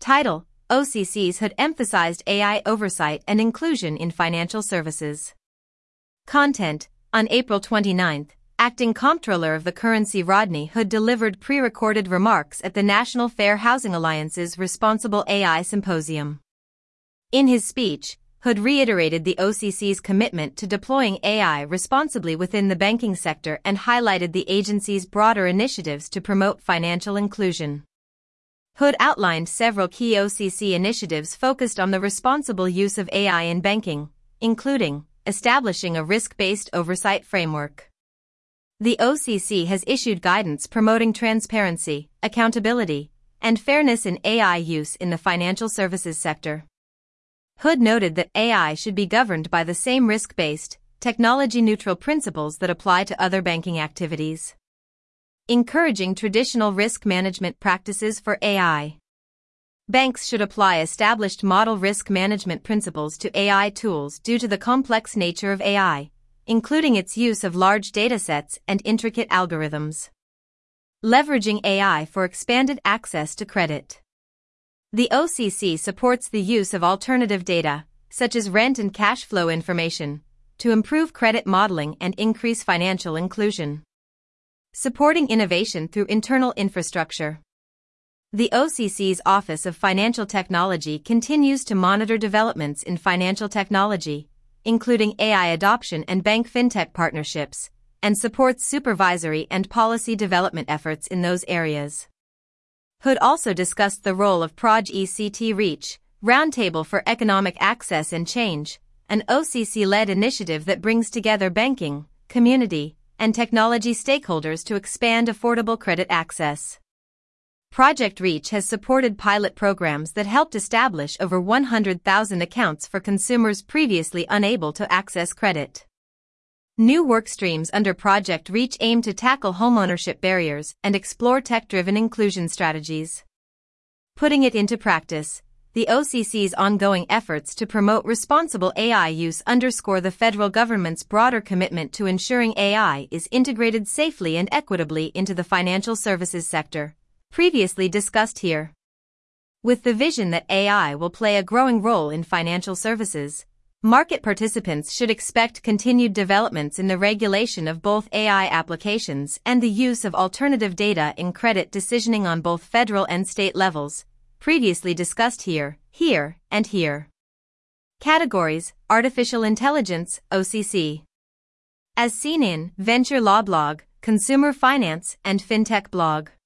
Title: OCC's HOOD emphasized AI oversight and inclusion in financial services. Content: On April 29, Acting Comptroller of the Currency Rodney Hood delivered pre-recorded remarks at the National Fair Housing Alliance's Responsible AI Symposium. In his speech, Hood reiterated the OCC's commitment to deploying AI responsibly within the banking sector and highlighted the agency's broader initiatives to promote financial inclusion. Hood outlined several key OCC initiatives focused on the responsible use of AI in banking, including establishing a risk-based oversight framework. The OCC has issued guidance promoting transparency, accountability, and fairness in AI use in the financial services sector. Hood noted that AI should be governed by the same risk-based, technology-neutral principles that apply to other banking activities. Encouraging traditional risk management practices for AI. Banks should apply established model risk management principles to AI tools due to the complex nature of AI, including its use of large datasets and intricate algorithms. Leveraging AI for expanded access to credit. The OCC supports the use of alternative data, such as rent and cash flow information, to improve credit modeling and increase financial inclusion. Supporting innovation through internal infrastructure. The OCC's Office of Financial Technology continues to monitor developments in financial technology, including AI adoption and bank fintech partnerships, and supports supervisory and policy development efforts in those areas. Hood also discussed the role of PROG-ECT Reach, Roundtable for Economic Access and Change, an OCC-led initiative that brings together banking, community, and technology stakeholders to expand affordable credit access. Project Reach has supported pilot programs that helped establish over 100,000 accounts for consumers previously unable to access credit. New work streams under Project Reach aim to tackle homeownership barriers and explore tech-driven inclusion strategies. Putting it into practice, the OCC's ongoing efforts to promote responsible AI use underscore the federal government's broader commitment to ensuring AI is integrated safely and equitably into the financial services sector, previously discussed here. With the vision that AI will play a growing role in financial services, market participants should expect continued developments in the regulation of both AI applications and the use of alternative data in credit decisioning on both federal and state levels, previously discussed here, and here. Categories: Artificial Intelligence, OCC. As seen in Venture Law Blog, Consumer Finance, and FinTech Blog.